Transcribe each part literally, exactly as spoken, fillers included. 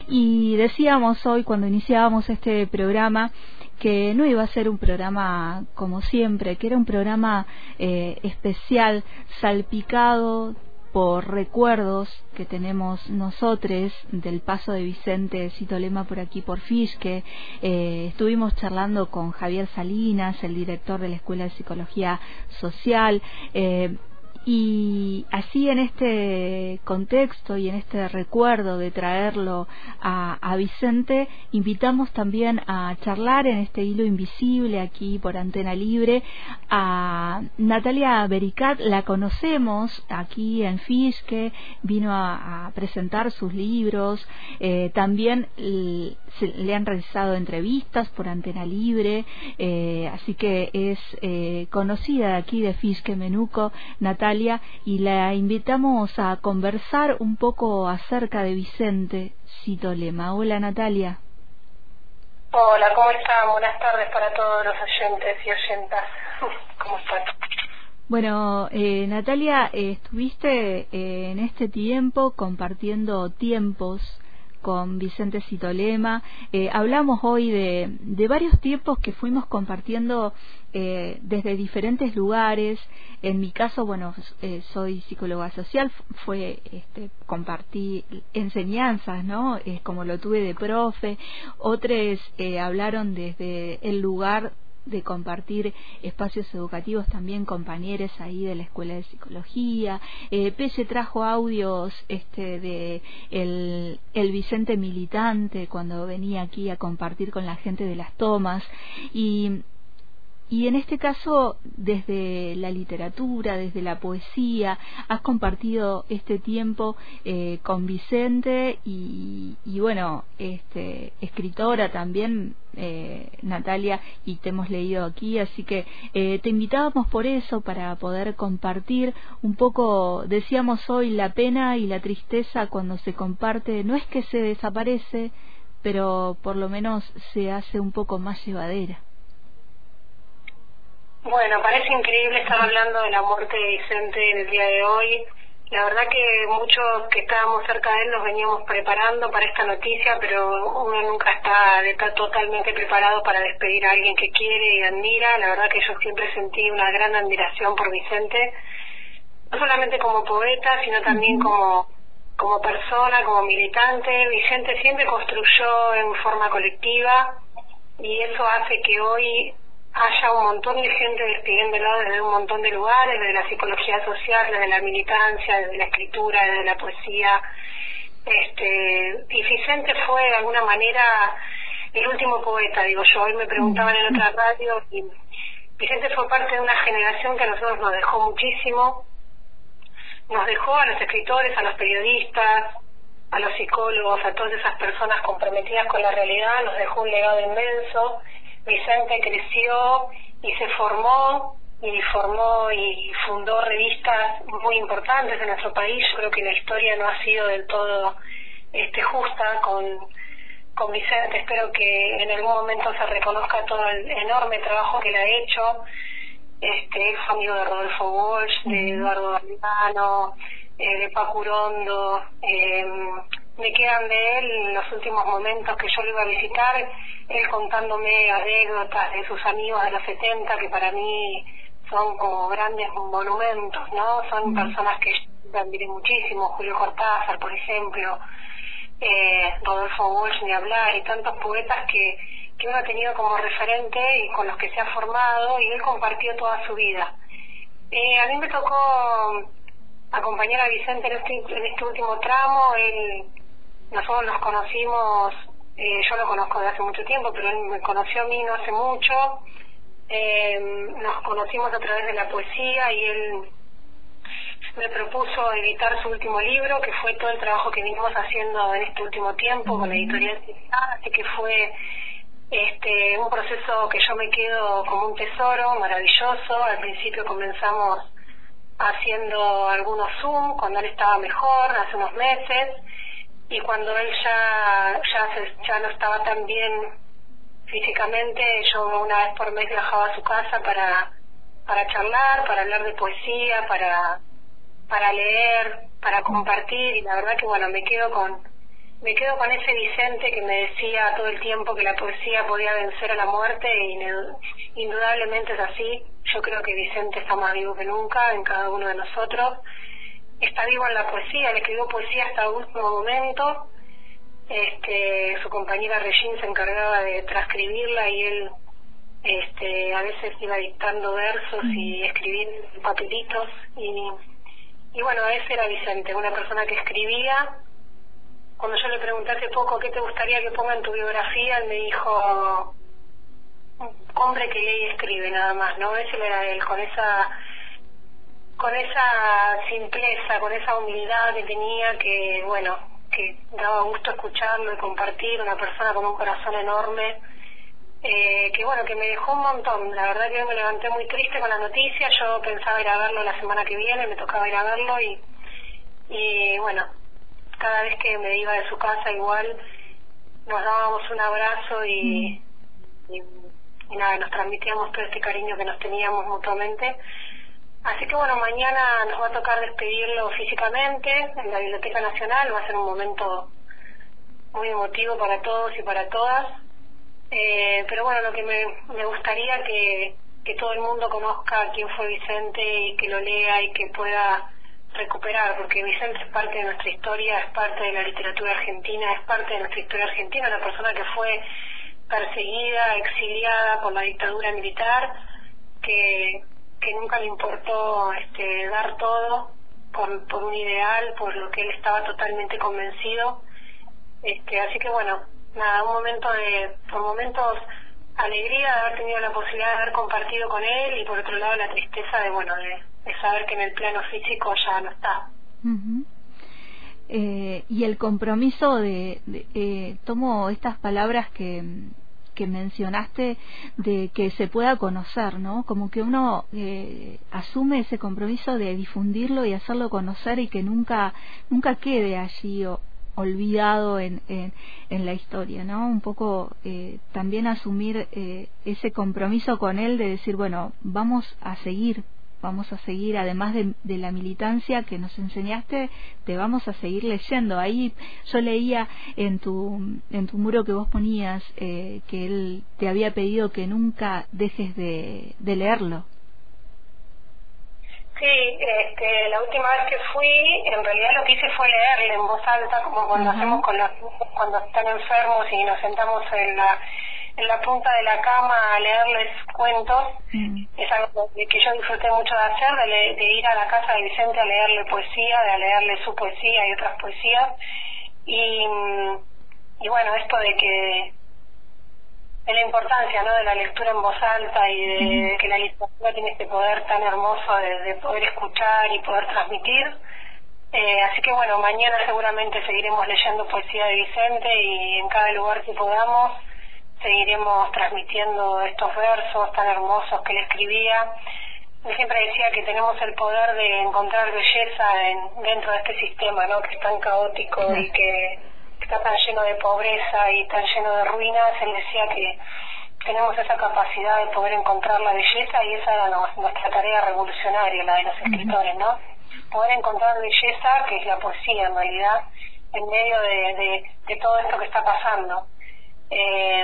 Y decíamos hoy, cuando iniciábamos este programa, que no iba a ser un programa como siempre, que era un programa eh, especial, salpicado por recuerdos que tenemos nosotros del paso de Vicente Citolema por aquí por Fiske. Eh, estuvimos charlando con Javier Salinas, el director de la Escuela de Psicología Social, eh, y así en este contexto y en este recuerdo de traerlo a, a Vicente, invitamos también a charlar en este hilo invisible aquí por Antena Libre a Natalia Bericat. La conocemos aquí en Fiske, vino a, a presentar sus libros, eh, también l, se, le han realizado entrevistas por Antena Libre, eh, así que es eh, conocida de aquí de Fiske Menuco, Natalia, y la invitamos a conversar un poco acerca de Vicente Citolema. Hola, Natalia. Hola, ¿cómo están? Buenas tardes para todos los oyentes y oyentas. ¿Cómo están? Bueno, eh, Natalia, eh, estuviste eh, en este tiempo compartiendo tiempos con Vicente Citolema. Eh, hablamos hoy de, de varios tiempos que fuimos compartiendo eh, desde diferentes lugares. En mi caso, bueno, eh, soy psicóloga social, fue este, compartí enseñanzas, ¿no? Eh, como lo tuve de profe. Otros eh, hablaron desde el lugar de compartir espacios educativos, también compañeros ahí de la Escuela de Psicología. eh, Pelle trajo audios este de el, el Vicente militante cuando venía aquí a compartir con la gente de las tomas, y Y en este caso, desde la literatura, desde la poesía, has compartido este tiempo eh, con Vicente y, y bueno, este, escritora también, eh, Natalia, y te hemos leído aquí, así que eh, te invitábamos por eso, para poder compartir un poco. Decíamos hoy, la pena y la tristeza cuando se comparte, no es que se desaparece, pero por lo menos se hace un poco más llevadera. Bueno, parece increíble estar hablando de la muerte de Vicente en el día de hoy. La verdad que muchos que estábamos cerca de él nos veníamos preparando para esta noticia, pero uno nunca está, está totalmente preparado para despedir a alguien que quiere y admira. La verdad que yo siempre sentí una gran admiración por Vicente, no solamente como poeta, sino también como, como persona, como militante. Vicente siempre construyó en forma colectiva y eso hace que hoy haya un montón de gente despidiéndolo desde un montón de lugares, desde la psicología social, desde la militancia, desde la escritura, desde la poesía. Este, y Vicente fue de alguna manera el último poeta, digo yo. Hoy me preguntaban en otra radio, y Vicente fue parte de una generación que a nosotros nos dejó muchísimo. Nos dejó a los escritores, a los periodistas, a los psicólogos, a todas esas personas comprometidas con la realidad, nos dejó un legado inmenso. Vicente creció y se formó y formó y fundó revistas muy importantes en nuestro país. Yo creo que la historia no ha sido del todo este, justa con, con Vicente. Espero que en algún momento se reconozca todo el enorme trabajo que él ha hecho. Este, él fue amigo de Rodolfo Walsh, de Eduardo Galeano, eh, de Paco Urondo. Eh, me quedan de él los últimos momentos que yo lo iba a visitar, él contándome anécdotas de sus amigos de los setenta, que para mí son como grandes monumentos, ¿no? Son personas que yo admiré muchísimo, Julio Cortázar, por ejemplo, eh, Rodolfo Walsh, ni hablar, y tantos poetas que, que uno ha tenido como referente y con los que se ha formado, y él compartió toda su vida. Eh, a mí me tocó acompañar a Vicente en este, en este último tramo. Él, nosotros nos conocimos, eh, yo lo conozco de hace mucho tiempo, pero él me conoció a mí no hace mucho. Eh, nos conocimos a través de la poesía y él me propuso editar su último libro, que fue todo el trabajo que vinimos haciendo en este último tiempo con la editorial Citar, así que fue este un proceso que yo me quedo como un tesoro maravilloso. Al principio comenzamos haciendo algunos Zoom cuando él estaba mejor, hace unos meses, y cuando él ya ya, se, ya no estaba tan bien físicamente, yo una vez por mes viajaba a su casa para para charlar, para hablar de poesía, para para leer, para compartir, y la verdad que bueno, me quedo con me quedo con ese Vicente que me decía todo el tiempo que la poesía podía vencer a la muerte, y indudablemente es así. Yo creo que Vicente está más vivo que nunca en cada uno de nosotros. Está vivo en la poesía, le escribió poesía hasta el último momento. Este, su compañera Regine se encargaba de transcribirla y él este, a veces iba dictando versos y escribiendo papelitos. Y, y bueno, ese era Vicente, una persona que escribía. Cuando yo le pregunté hace poco qué te gustaría que ponga en tu biografía, él me dijo, hombre que lee y escribe, nada más, ¿no? Ese era él, con esa con esa simpleza, con esa humildad que tenía, que bueno, que daba gusto escucharlo y compartir, una persona con un corazón enorme, eh, que bueno, que me dejó un montón. La verdad que me levanté muy triste con la noticia. Yo pensaba ir a verlo la semana que viene, me tocaba ir a verlo, y y bueno, cada vez que me iba de su casa igual nos dábamos un abrazo y, y, y nada, nos transmitíamos todo este cariño que nos teníamos mutuamente. Así que bueno, mañana nos va a tocar despedirlo físicamente en la Biblioteca Nacional. Va a ser un momento muy emotivo para todos y para todas. Eh, pero bueno, lo que me, me gustaría que, que todo el mundo conozca quién fue Vicente y que lo lea y que pueda recuperar, porque Vicente es parte de nuestra historia, es parte de la literatura argentina, es parte de nuestra historia argentina, una persona que fue perseguida, exiliada por la dictadura militar, que que nunca le importó este, dar todo por, por un ideal, por lo que él estaba totalmente convencido. Este, así que bueno, nada, un momento de, por momentos, alegría de haber tenido la posibilidad de haber compartido con él, y por otro lado la tristeza de, bueno, de, de saber que en el plano físico ya no está. Uh-huh. eh, y el compromiso de, de eh, tomo estas palabras que que mencionaste, de que se pueda conocer, ¿no? Como que uno eh, asume ese compromiso de difundirlo y hacerlo conocer, y que nunca nunca quede allí o, olvidado en, en, en la historia, ¿no? Un poco eh, también asumir eh, ese compromiso con él de decir, bueno, vamos a seguir, vamos a seguir, además de, de la militancia que nos enseñaste, te vamos a seguir leyendo. Ahí yo leía en tu en tu muro que vos ponías eh, que él te había pedido que nunca dejes de, de leerlo. Sí, este, la última vez que fui, en realidad lo que hice fue leerle en voz alta, como cuando uh-huh. hacemos con los cuando están enfermos y nos sentamos en la en la punta de la cama a leerles cuentos. Uh-huh. Es algo que yo disfruté mucho de hacer, de, le, de ir a la casa de Vicente a leerle poesía, de a leerle su poesía y otras poesías. Y, y bueno, esto de que de la importancia, ¿no?, de la lectura en voz alta, y de, de que la literatura tiene este poder tan hermoso de, de poder escuchar y poder transmitir. Eh, así que bueno, mañana seguramente seguiremos leyendo poesía de Vicente, y en cada lugar que podamos seguiremos transmitiendo estos versos tan hermosos que él escribía. Él siempre decía que tenemos el poder de encontrar belleza en, dentro de este sistema, ¿no?, que es tan caótico uh-huh. y que está tan lleno de pobreza y tan lleno de ruinas. Él decía que tenemos esa capacidad de poder encontrar la belleza, y esa era nuestra tarea revolucionaria, la de los escritores, ¿no? Poder encontrar belleza, que es la poesía en realidad, en medio de, de, de todo esto que está pasando. Eh,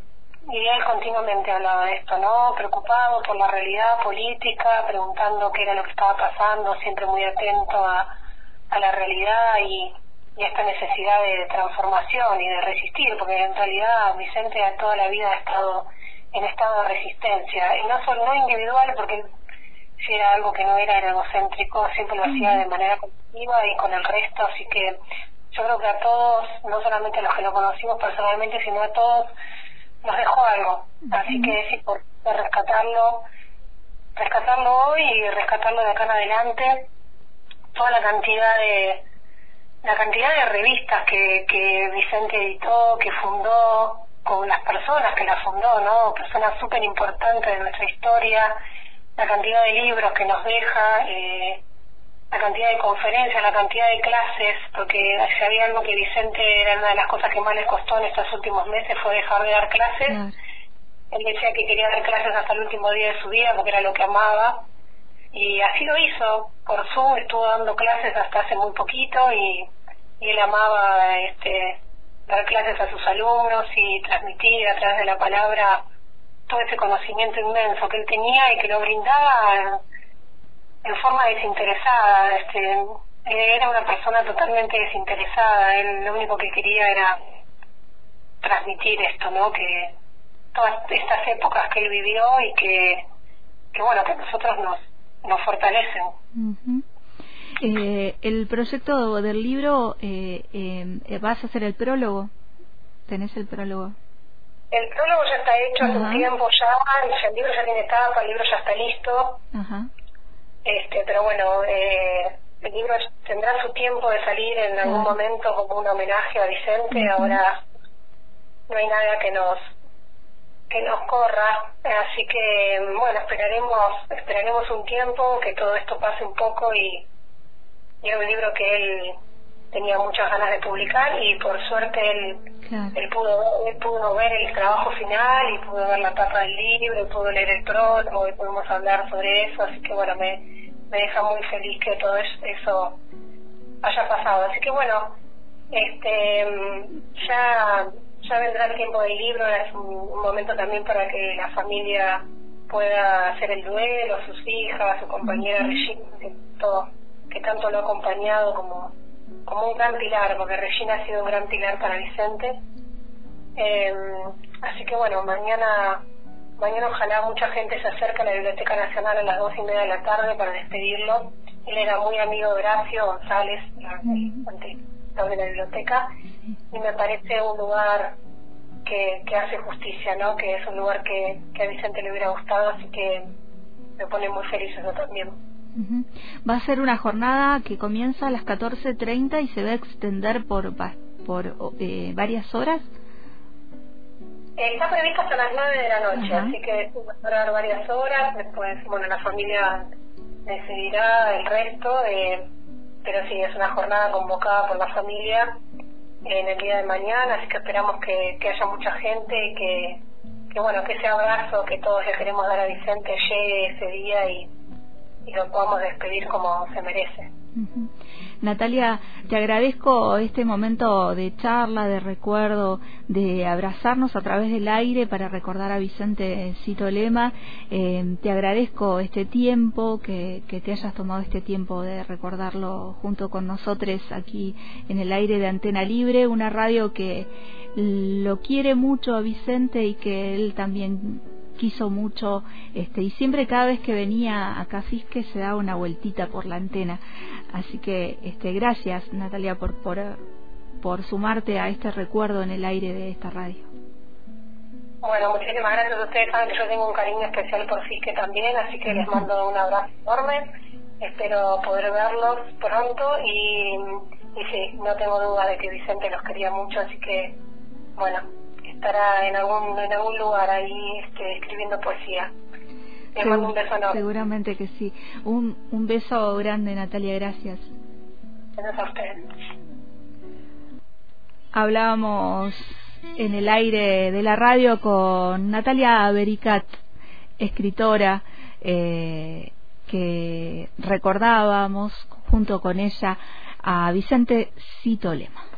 y él continuamente hablaba de esto, ¿no? Preocupado por la realidad política, preguntando qué era lo que estaba pasando, siempre muy atento a, a la realidad y y esta necesidad de transformación y de resistir, porque en realidad Vicente toda la vida ha estado en estado de resistencia, y no solo no individual, porque si era algo que no era, era egocéntrico, siempre lo hacía de manera colectiva y con el resto. Así que yo creo que a todos, no solamente a los que lo conocimos personalmente, sino a todos, nos dejó algo. Así que es importante rescatarlo, rescatarlo hoy y rescatarlo de acá en adelante. Toda la cantidad de la cantidad de revistas que, que Vicente editó, que fundó, con las personas que la fundó, ¿no? Personas súper importantes de nuestra historia, la cantidad de libros que nos deja, eh, la cantidad de conferencias, la cantidad de clases, porque si había algo que Vicente era una de las cosas que más le costó en estos últimos meses, fue dejar de dar clases. Mm. Él decía que quería dar clases hasta el último día de su vida porque era lo que amaba, y así lo hizo. Por Zoom estuvo dando clases hasta hace muy poquito, y, y él amaba este dar clases a sus alumnos y transmitir a través de la palabra todo ese conocimiento inmenso que él tenía y que lo brindaba en forma desinteresada. Este, era una persona totalmente desinteresada. Él lo único que quería era transmitir esto, ¿no? Que todas estas épocas que él vivió y que, que bueno, que a nosotros nos, nos fortalecen. Uh-huh. Eh, el proyecto del libro, eh, eh, ¿vas a hacer el prólogo? ¿Tenés el prólogo? El prólogo ya está hecho hace uh-huh. un tiempo ya, el libro ya tiene tapa, el libro ya está listo. Uh-huh. Este, pero bueno, eh, el libro tendrá su tiempo de salir en algún uh-huh. momento como un homenaje a Vicente. Uh-huh. Ahora no hay nada que nos que nos corra, así que bueno, esperaremos esperaremos un tiempo que todo esto pase un poco y, y es un libro que él tenía muchas ganas de publicar y por suerte él, claro. él pudo él pudo ver el trabajo final y pudo ver la tapa del libro y pudo leer el prólogo y pudimos hablar sobre eso, así que bueno, me, me deja muy feliz que todo eso haya pasado, así que bueno, este ya ya vendrá el tiempo del libro, es un, un momento también para que la familia pueda hacer el duelo, sus hijas, su compañera Regina, que, todo, que tanto lo ha acompañado como, como un gran pilar, porque Regina ha sido un gran pilar para Vicente. Eh, así que bueno, mañana mañana ojalá mucha gente se acerque a la Biblioteca Nacional a las dos y media de la tarde para despedirlo. Él era muy amigo de Horacio González, el de la biblioteca, y me parece un lugar que, que hace justicia, ¿no? Que es un lugar que, que a Vicente le hubiera gustado, así que me pone muy feliz eso también. Uh-huh. Va a ser una jornada que comienza a las catorce treinta y se va a extender por por eh, varias horas. Está previsto hasta las nueve de la noche, uh-huh. así que va a durar varias horas. Después, bueno, la familia decidirá el resto, eh, pero sí, es una jornada convocada por la familia en el día de mañana, así que esperamos que, que haya mucha gente y que, que, bueno, que ese abrazo que todos le queremos dar a Vicente llegue ese día y, y lo podamos despedir como se merece. Uh-huh. Natalia, te agradezco este momento de charla, de recuerdo, de abrazarnos a través del aire para recordar a Vicente Cito Lema. Eh, te agradezco este tiempo, que, que te hayas tomado este tiempo de recordarlo junto con nosotros aquí en el aire de Antena Libre, una radio que lo quiere mucho a Vicente y que él también quiso mucho, este, y siempre cada vez que venía a Cafisque se daba una vueltita por la antena, así que este, gracias Natalia por, por por sumarte a este recuerdo en el aire de esta radio. Bueno, muchísimas gracias a ustedes, saben que yo tengo un cariño especial por Fisque también, así que les mando un abrazo enorme, espero poder verlos pronto y, y sí, no tengo duda de que Vicente los quería mucho, así que bueno, estará en algún en algún lugar ahí este, escribiendo poesía. Le Segu- mando un beso enorme. Seguramente que sí. Un, un beso grande, Natalia, gracias. Gracias a usted. Hablábamos en el aire de la radio con Natalia Bericat, escritora, eh, que recordábamos junto con ella a Vicente Cito Lema.